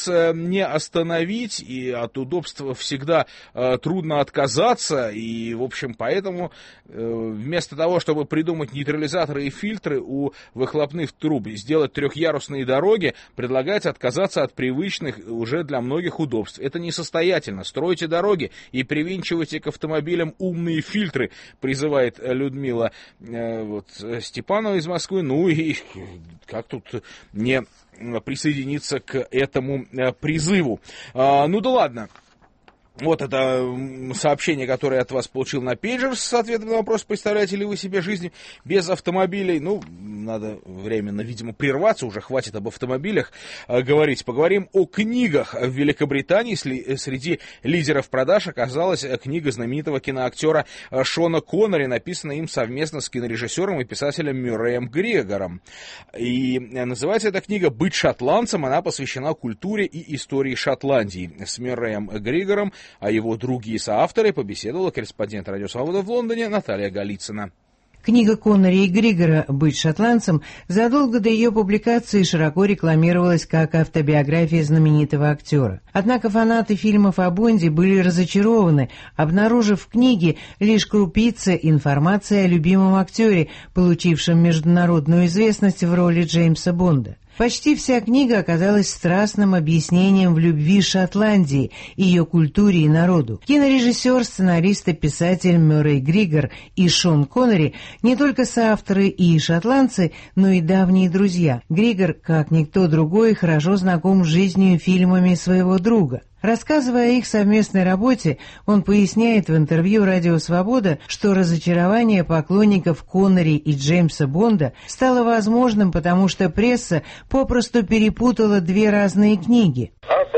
не остановить, и от удобства всегда трудно отказаться, и, в общем, поэтому вместо того, чтобы придумать нейтрализаторы и фильтры у выхлопных труб, сделать трехъярусные дороги, предлагается отказаться от привычных уже для многих удобств. Это несостоятельно. Стройте дороги и привинчивайте к автомобилям умные фильтры, призывает Людмила э, вот, Степанова из Москвы. Ну и как тут не присоединиться к этому призыву. А, ну да ладно. Вот это сообщение, которое я от вас получил на пейджер с ответом на вопрос, представляете ли вы себе жизнь без автомобилей. Ну, надо временно, видимо, прерваться, уже хватит об автомобилях э, говорить. Поговорим о книгах. В Великобритании среди лидеров продаж оказалась книга знаменитого киноактера Шона Коннери, написанная им совместно с кинорежиссером и писателем Мюрреем Грегором. И называется эта книга «Быть шотландцем». Она посвящена культуре и истории Шотландии. С Мюрреем Грегором, а его другие соавторы, побеседовала корреспондент «Радио Свобода» в Лондоне Наталья Голицына. Книга Коннери и Григора «Быть шотландцем» задолго до ее публикации широко рекламировалась как автобиография знаменитого актера. Однако фанаты фильмов о Бонде были разочарованы, обнаружив в книге лишь крупицы информации о любимом актере, получившем международную известность в роли Джеймса Бонда. Почти вся книга оказалась страстным объяснением в любви Шотландии, ее культуре и народу. Кинорежиссер, сценарист и писатель Мюррей Грегор и Шон Коннери не только соавторы и шотландцы, но и давние друзья. Грегор, как никто другой, хорошо знаком с жизнью и фильмами своего друга. Рассказывая о их совместной работе, он поясняет в интервью «Радио Свобода», что разочарование поклонников Коннери и Джеймса Бонда стало возможным, потому что пресса попросту перепутала две разные книги.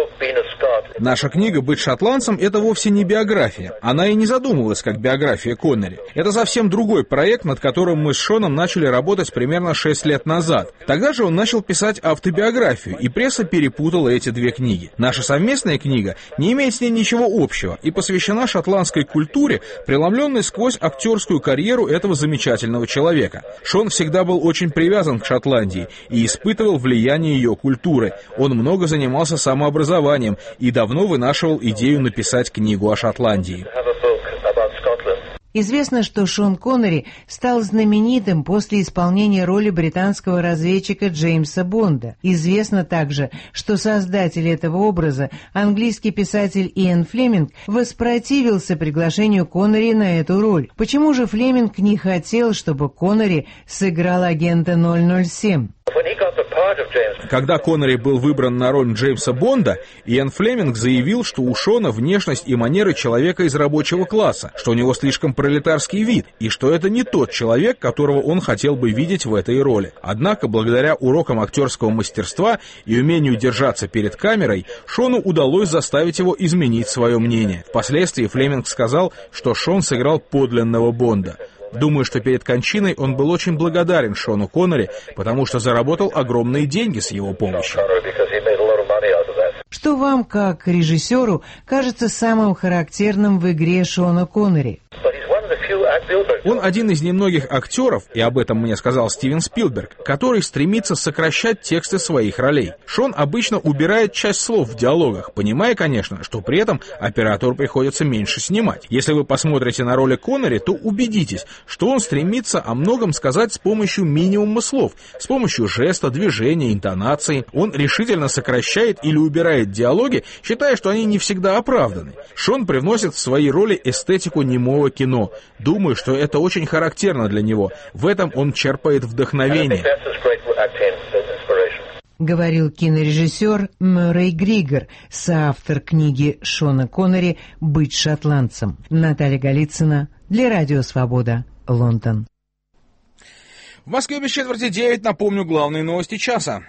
Наша книга «Быть шотландцем» — это вовсе не биография. Она и не задумывалась как биография Коннери. Это совсем другой проект, над которым мы с Шоном начали работать примерно шесть лет назад. Тогда же он начал писать автобиографию, и пресса перепутала эти две книги. Наша совместная книга не имеет с ней ничего общего и посвящена шотландской культуре, преломленной сквозь актерскую карьеру этого замечательного человека. Шон всегда был очень привязан к Шотландии и испытывал влияние ее культуры. Он много занимался самообразованием и давно вынашивал идею написать книгу о Шотландии. Известно, что Шон Коннери стал знаменитым после исполнения роли британского разведчика Джеймса Бонда. Известно также, что создатель этого образа, английский писатель Иэн Флеминг, воспротивился приглашению Коннери на эту роль. Почему же Флеминг не хотел, чтобы Коннери сыграл агента ноль ноль семь? Когда Коннери был выбран на роль Джеймса Бонда, Иэн Флеминг заявил, что у Шона внешность и манеры человека из рабочего класса, что у него слишком пролетарский вид, и что это не тот человек, которого он хотел бы видеть в этой роли. Однако, благодаря урокам актерского мастерства и умению держаться перед камерой, Шону удалось заставить его изменить свое мнение. Впоследствии Флеминг сказал, что Шон сыграл подлинного Бонда. Думаю, что перед кончиной он был очень благодарен Шону Коннери, потому что заработал огромные деньги с его помощью. Что вам, как режиссеру, кажется самым характерным в игре Шона Коннери? Он один из немногих актеров, и об этом мне сказал Стивен Спилберг, который стремится сокращать тексты своих ролей. Шон обычно убирает часть слов в диалогах, понимая, конечно, что при этом оператору приходится меньше снимать. Если вы посмотрите на роли Коннери, то убедитесь, что он стремится о многом сказать с помощью минимума слов, с помощью жеста, движения, интонации. Он решительно сокращает или убирает диалоги, считая, что они не всегда оправданы. Шон привносит в свои роли эстетику немого кино. Думаю, что это очень характерно для него. В этом он черпает вдохновение. Говорил кинорежиссер Мюррей Грегор, соавтор книги Шона Коннери «Быть шотландцем». Наталья Голицына для Радио Свобода, Лондон. В Москве без четверти девять. Напомню главные новости часа.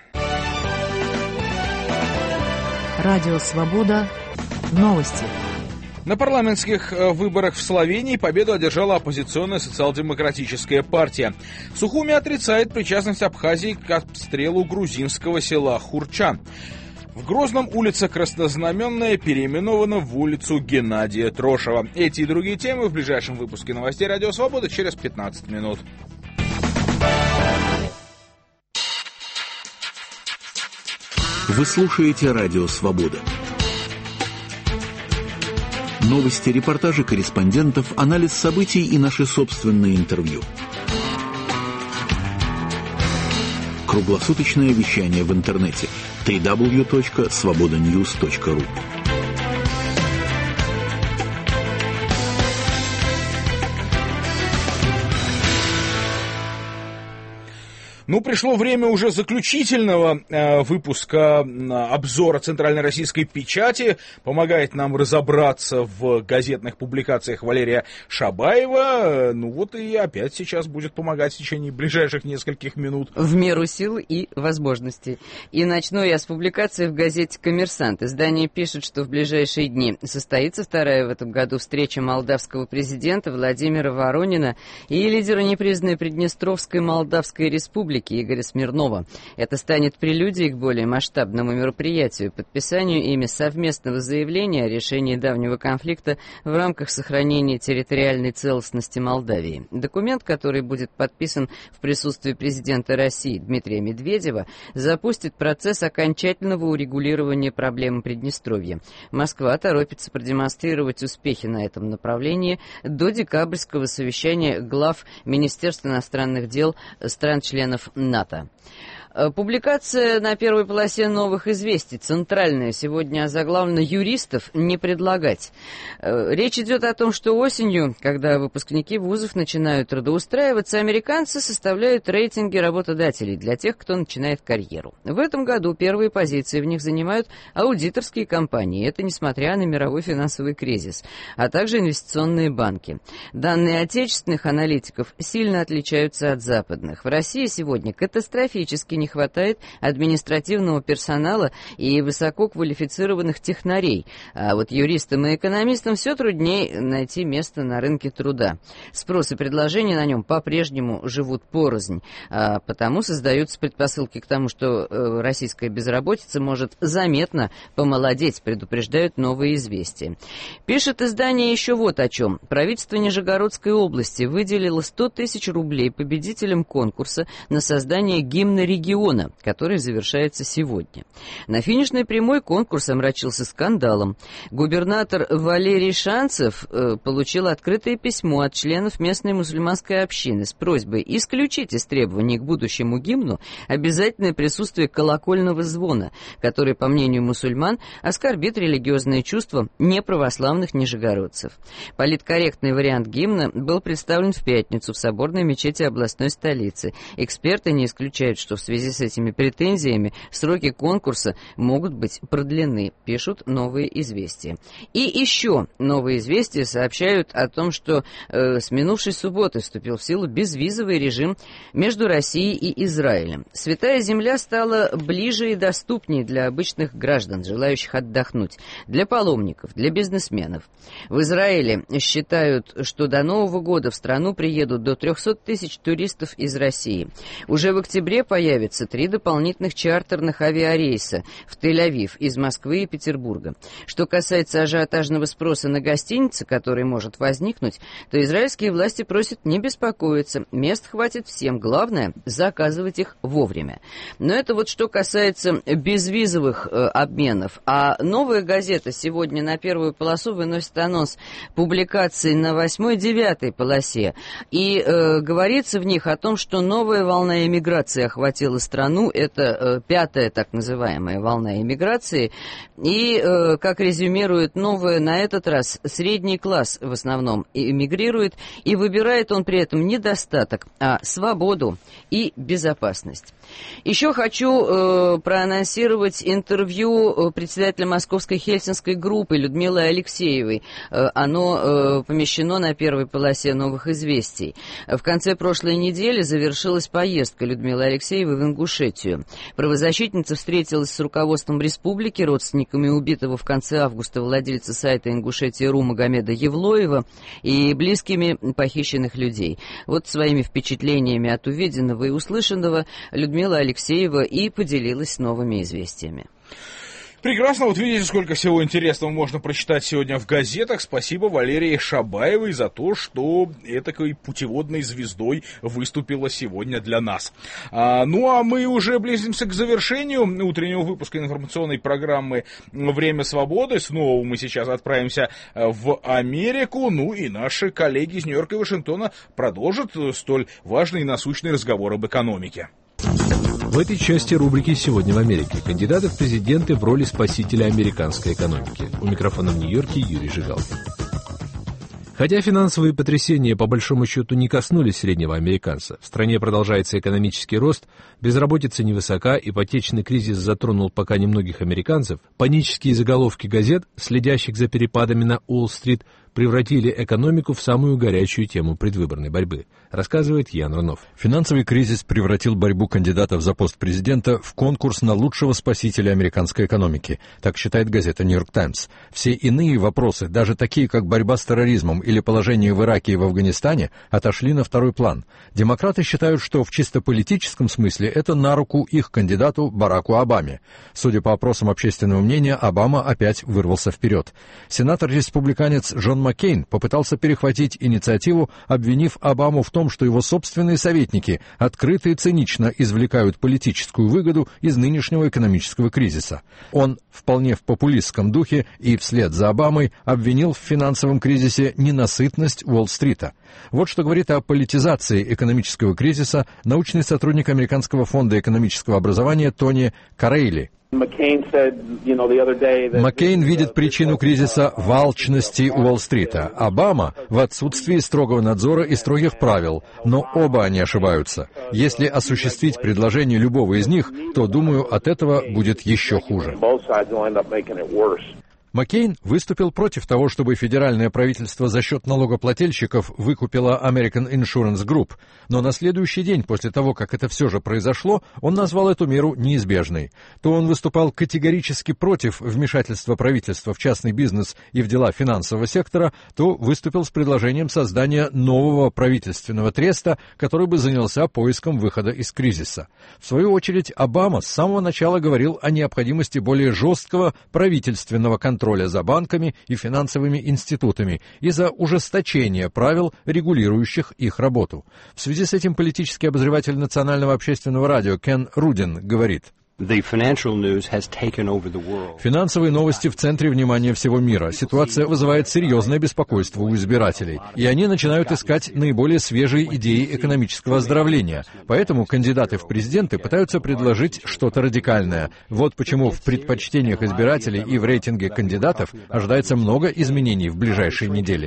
Радио Свобода. Новости. На парламентских выборах в Словении победу одержала оппозиционная социал-демократическая партия. Сухуми отрицает причастность Абхазии к обстрелу грузинского села Хурча. В Грозном улица Краснознаменная переименована в улицу Геннадия Трошева. Эти и другие темы в ближайшем выпуске новостей Радио Свобода через пятнадцать минут. Вы слушаете Радио Свобода. Новости, репортажи корреспондентов, анализ событий и наши собственные интервью. Круглосуточное вещание в интернете дабл ю дабл ю дабл ю точка свобода ньюс точка ру. Ну, пришло время уже заключительного э, выпуска э, обзора Центральной российской печати. Помогает нам разобраться в газетных публикациях Валерия Шабаева. Э, ну вот и опять сейчас будет помогать в течение ближайших нескольких минут. В меру сил и возможностей. И начну я с публикации в газете «Коммерсант». Издание пишет, что в ближайшие дни состоится вторая в этом году встреча молдавского президента Владимира Воронина и лидера непризнанной Приднестровской Молдавской Республики Игоря Смирнова. Это станет прелюдией к более масштабному мероприятию, подписанию ими совместного заявления о решении давнего конфликта в рамках сохранения территориальной целостности Молдавии. Документ, который будет подписан в присутствии президента России Дмитрия Медведева, запустит процесс окончательного урегулирования проблемы Приднестровья. Москва торопится продемонстрировать успехи на этом направлении до декабрьского совещания глав Министерства иностранных дел стран-членов НАТО. Публикация на первой полосе «Новых известий», центральная, сегодня озаглавлена «Юристов не предлагать». Речь идет о том, что осенью, когда выпускники вузов начинают трудоустраиваться, американцы составляют рейтинги работодателей для тех, кто начинает карьеру. В этом году первые позиции в них занимают аудиторские компании, это несмотря на мировой финансовый кризис, а также инвестиционные банки. Данные отечественных аналитиков сильно отличаются от западных. В России сегодня катастрофически не хватает административного персонала и высококвалифицированных технарей, а вот юристам и экономистам все труднее найти место на рынке труда. Спрос и предложение на нем по-прежнему живут порознь, а потому создаются предпосылки к тому, что э, российская безработица может заметно помолодеть, предупреждают «Новые известия». Пишет издание еще вот о чем. Правительство Нижегородской области выделило сто тысяч рублей победителям конкурса на создание гимна региона, который завершается сегодня. На финишной прямой конкурс омрачился скандалом. Губернатор Валерий Шанцев э, получил открытое письмо от членов местной мусульманской общины с просьбой исключить из требований к будущему гимну обязательное присутствие колокольного звона, который, по мнению мусульман, оскорбит религиозные чувства неправославных нижегородцев. Политкорректный вариант гимна был представлен в пятницу в соборной мечети областной столицы. Эксперты не исключают, что в связи с этими претензиями сроки конкурса могут быть продлены, пишут «Новые известия». И еще «Новые известия» сообщают о том, что э, с минувшей субботы вступил в силу безвизовый режим между Россией и Израилем. Святая Земля стала ближе и доступнее для обычных граждан, желающих отдохнуть, для паломников, для бизнесменов. В Израиле считают, что до Нового года в страну приедут до триста тысяч туристов из России. Уже в октябре появится три дополнительных чартерных авиарейса в Тель-Авив из Москвы и Петербурга. Что касается ажиотажного спроса на гостиницы, который может возникнуть, то израильские власти просят не беспокоиться. Мест хватит всем. Главное — заказывать их вовремя. Но это вот что касается безвизовых э, обменов. А «Новая газета» сегодня на первую полосу выносит анонс публикации на восьмой-девятой полосе. И э, говорится в них о том, что новая волна эмиграции охватила страну. Это э, пятая так называемая волна эмиграции. И, э, как резюмирует «Новая», на этот раз средний класс в основном эмигрирует, и выбирает он при этом не достаток, а свободу и безопасность. Еще хочу э, проанонсировать интервью председателя Московской Хельсинской группы Людмилы Алексеевой. Э, оно э, помещено на первой полосе «Новых известий». В конце прошлой недели завершилась поездка Людмилы Алексеевой в Ингушетию. Правозащитница встретилась с руководством республики, родственниками убитого в конце августа владельца сайта Ингушетия.ру Магомеда Евлоева и близкими похищенных людей. Вот своими впечатлениями от увиденного и услышанного Людмила Алексеева и поделилась новыми известиями. Прекрасно, вот видите, сколько всего интересного можно прочитать сегодня в газетах. Спасибо Валерии Шабаевой за то, что этакой путеводной звездой выступила сегодня для нас. А, ну а мы уже близимся к завершению утреннего выпуска информационной программы «Время свободы». Снова мы сейчас отправимся в Америку. Ну и наши коллеги из Нью-Йорка и Вашингтона продолжат столь важный и насущный разговор об экономике. В этой части рубрики «Сегодня в Америке» кандидаты в президенты в роли спасителя американской экономики. У микрофона в Нью-Йорке Юрий Жигалкин. Хотя финансовые потрясения по большому счету не коснулись среднего американца, в стране продолжается экономический рост, безработица невысока, ипотечный кризис затронул пока немногих американцев, панические заголовки газет, следящих за перепадами на Уолл-стрит, превратили экономику в самую горячую тему предвыборной борьбы, рассказывает Ян Рунов. Финансовый кризис превратил борьбу кандидатов за пост президента в конкурс на лучшего спасителя американской экономики, так считает газета «Нью-Йорк Таймс». Все иные вопросы, даже такие как борьба с терроризмом или положение в Ираке и в Афганистане, отошли на второй план. Демократы считают, что в чисто политическом смысле это на руку их кандидату Бараку Обаме. Судя по опросам общественного мнения, Обама опять вырвался вперед. Сенатор-республиканец Джон Маккейн попытался перехватить инициативу, обвинив Обаму в том, что его собственные советники открыто и цинично извлекают политическую выгоду из нынешнего экономического кризиса. Он, вполне в популистском духе и вслед за Обамой, обвинил в финансовом кризисе ненасытность Уолл-стрита. Вот что говорит о политизации экономического кризиса научный сотрудник Американского фонда экономического образования Тони Карейли. Маккейн видит причину кризиса в алчности Уолл-стрита, Обама в отсутствии строгого надзора и строгих правил, но оба они ошибаются. Если осуществить предложение любого из них, то, думаю, от этого будет еще хуже. Маккейн выступил против того, чтобы федеральное правительство за счет налогоплательщиков выкупило American Insurance Group, но на следующий день после того, как это все же произошло, он назвал эту меру неизбежной. То он выступал категорически против вмешательства правительства в частный бизнес и в дела финансового сектора, то выступил с предложением создания нового правительственного треста, который бы занялся поиском выхода из кризиса. В свою очередь, Обама с самого начала говорил о необходимости более жесткого правительственного контроля контроля за банками и финансовыми институтами и за ужесточение правил, регулирующих их работу. В связи с этим политический обозреватель Национального общественного радио Кен Рудин говорит: финансовые новости в центре внимания всего мира. Ситуация вызывает серьезное беспокойство у избирателей, и они начинают искать наиболее свежие идеи экономического оздоровления. Поэтому кандидаты в президенты пытаются предложить что-то радикальное. Вот почему в предпочтениях избирателей и в рейтинге кандидатов ожидается много изменений в ближайшие недели.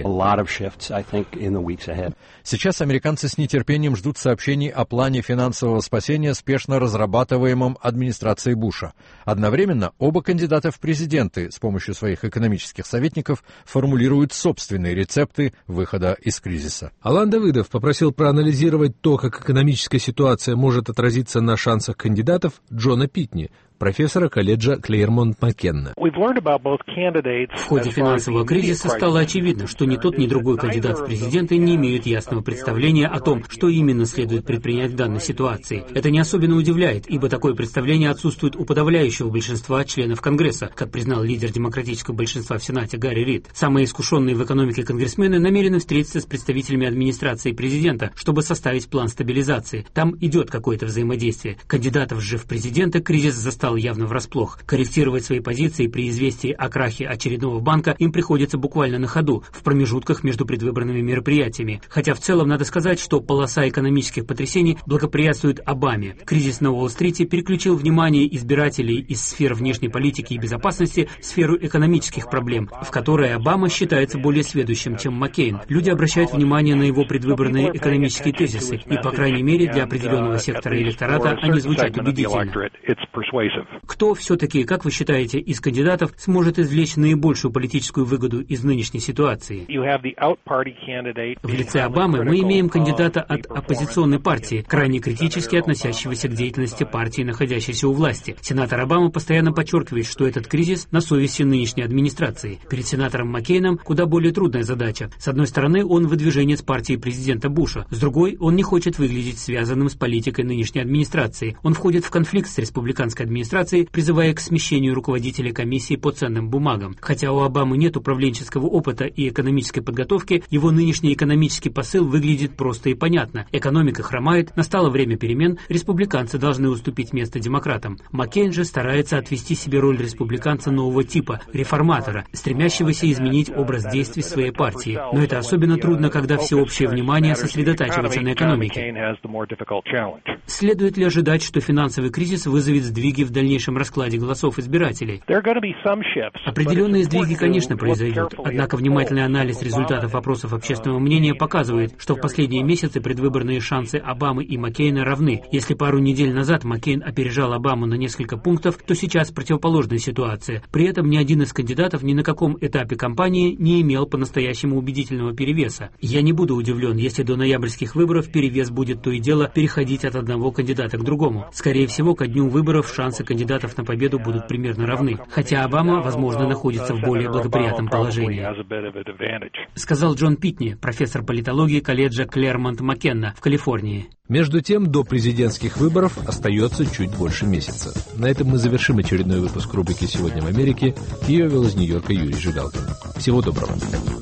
Сейчас американцы с нетерпением ждут сообщений о плане финансового спасения, спешно разрабатываемом администрацией Буша. Одновременно оба кандидата в президенты с помощью своих экономических советников формулируют собственные рецепты выхода из кризиса. Алан Давыдов попросил проанализировать то, как экономическая ситуация может отразиться на шансах кандидатов, Джона Питни, профессора колледжа Клейрмонт-Маккенна. В ходе финансового кризиса стало очевидно, что ни тот, ни другой кандидат в президенты не имеют ясного представления о том, что именно следует предпринять в данной ситуации. Это не особенно удивляет, ибо такое представление отсутствует у подавляющего большинства членов Конгресса, как признал лидер демократического большинства в Сенате Гарри Рид. Самые искушенные в экономике конгрессмены намерены встретиться с представителями администрации президента, чтобы составить план стабилизации. Там идет какое-то взаимодействие. Кандидатов же в президенты кризис застал явно врасплох. Корректировать свои позиции при известии о крахе очередного банка им приходится буквально на ходу, в промежутках между предвыборными мероприятиями. Хотя в целом надо сказать, что полоса экономических потрясений благоприятствует Обаме. Кризис на Уолл-стрите переключил внимание избирателей из сфер внешней политики и безопасности в сферу экономических проблем, в которой Обама считается более сведущим, чем Маккейн. Люди обращают внимание на его предвыборные экономические тезисы, и, по крайней мере, для определенного сектора электората они звучат убедительно. Кто все-таки, как вы считаете, из кандидатов сможет извлечь наибольшую политическую выгоду из нынешней ситуации? В лице Обамы мы имеем кандидата от оппозиционной партии, крайне критически относящегося к деятельности партии, находящейся у власти. Сенатор Обама постоянно подчеркивает, что этот кризис на совести нынешней администрации. Перед сенатором Маккейном куда более трудная задача. С одной стороны, он выдвиженец партии президента Буша. С другой, он не хочет выглядеть связанным с политикой нынешней администрации. Он входит в конфликт с республиканской администрацией администрации, призывая к смещению руководителя комиссии по ценным бумагам. Хотя у Обамы нет управленческого опыта и экономической подготовки, его нынешний экономический посыл выглядит просто и понятно. Экономика хромает, настало время перемен, республиканцы должны уступить место демократам. Маккейн же старается отвести себе роль республиканца нового типа, реформатора, стремящегося изменить образ действий своей партии. Но это особенно трудно, когда всеобщее внимание сосредотачивается на экономике. Следует ли ожидать, что финансовый кризис вызовет сдвиги в дальнейшем раскладе голосов избирателей? Определенные сдвиги, конечно, произойдут. Однако внимательный анализ результатов опросов общественного мнения показывает, что в последние месяцы предвыборные шансы Обамы и Маккейна равны. Если пару недель назад Маккейн опережал Обаму на несколько пунктов, то сейчас противоположная ситуация. При этом ни один из кандидатов ни на каком этапе кампании не имел по-настоящему убедительного перевеса. Я не буду удивлен, если до ноябрьских выборов перевес будет то и дело переходить от одного кандидата к другому. Скорее всего, ко дню выборов шансы кандидатов на победу будут примерно равны, хотя Обама, возможно, находится в более благоприятном положении. Сказал Джон Питни, профессор политологии колледжа Клэрмонт-Маккенна в Калифорнии. Между тем, до президентских выборов остается чуть больше месяца. На этом мы завершим очередной выпуск рубрики «Сегодня в Америке». Ее вел из Нью-Йорка Юрий Жигалкин. Всего доброго.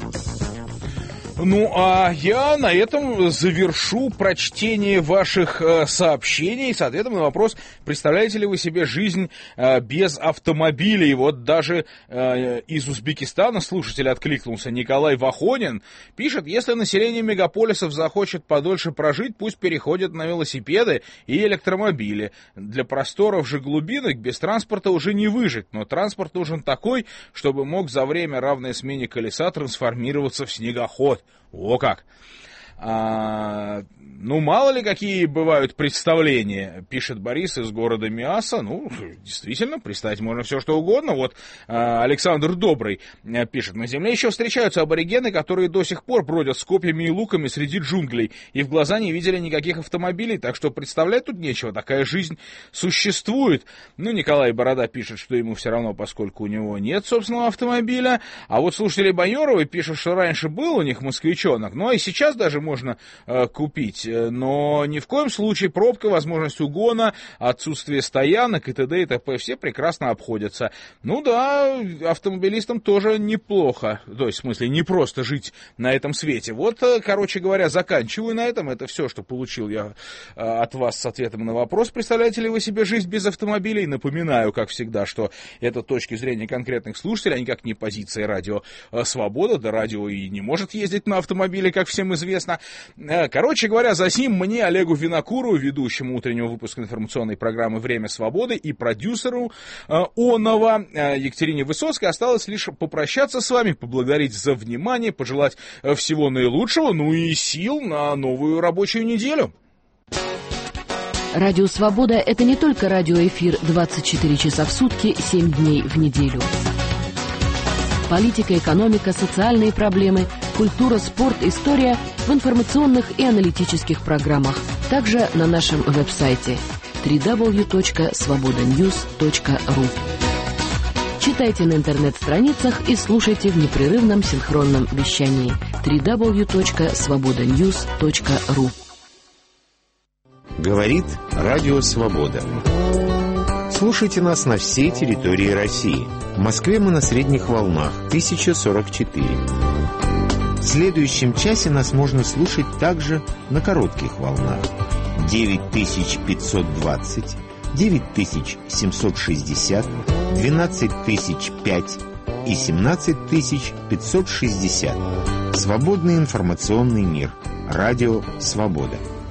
Ну, а я на этом завершу прочтение ваших э, сообщений. Соответственно, на вопрос, представляете ли вы себе жизнь э, без автомобилей? Вот даже э, из Узбекистана слушатель откликнулся. Николай Вахонин пишет: если население мегаполисов захочет подольше прожить, пусть переходят на велосипеды и электромобили. Для просторов же глубинок без транспорта уже не выжить. Но транспорт нужен такой, чтобы мог за время, равной смене колеса, трансформироваться в снегоход. О как! А, ну, мало ли какие бывают представления, пишет Борис из города Миасса. Ну, действительно, представить можно все, что угодно. Вот а, Александр Добрый а, пишет: на Земле еще встречаются аборигены, которые до сих пор бродят с копьями и луками среди джунглей и в глаза не видели никаких автомобилей, так что представлять тут нечего, такая жизнь существует. Ну, Николай Борода пишет, что ему все равно, поскольку у него нет собственного автомобиля. А вот слушатели Байоровой пишут, что раньше был у них москвичонок, ну, а и сейчас даже можно можно э, купить, но ни в коем случае пробка, возможность угона, отсутствие стоянок и т.д. и т.п. все прекрасно обходятся. Ну да, автомобилистам тоже неплохо, то есть в смысле не просто жить на этом свете. Вот, короче говоря, заканчиваю на этом. Это все, что получил я э, от вас с ответом на вопрос. Представляете ли вы себе жизнь без автомобилей? Напоминаю, как всегда, что это точки зрения конкретных слушателей, а никак не позиция радио «Свобода». Да, радио и не может ездить на автомобиле, как всем известно. Короче говоря, за сим мне, Олегу Винокуру, ведущему утреннего выпуска информационной программы «Время свободы» и продюсеру э, Онова Екатерине Высоцкой осталось лишь попрощаться с вами, поблагодарить за внимание, пожелать всего наилучшего, ну и сил на новую рабочую неделю. Радио «Свобода» — это не только радиоэфир двадцать четыре часа в сутки, семь дней в неделю. Политика, экономика, социальные проблемы, культура, спорт, история в информационных и аналитических программах. Также на нашем веб-сайте дабл ю дабл ю дабл ю точка свобода ньюс точка ру. Читайте на интернет-страницах и слушайте в непрерывном синхронном вещании дабл ю дабл ю дабл ю точка свобода ньюс точка ру. Говорит Радио Свобода. Слушайте нас на всей территории России. В Москве мы на средних волнах тысяча сорок четыре. В следующем часе нас можно слушать также на коротких волнах девять тысяч пятьсот двадцать, девять тысяч семьсот шестьдесят, двенадцать тысяч пять и семнадцать тысяч пятьсот шестьдесят. Свободный информационный мир. Радио «Свобода».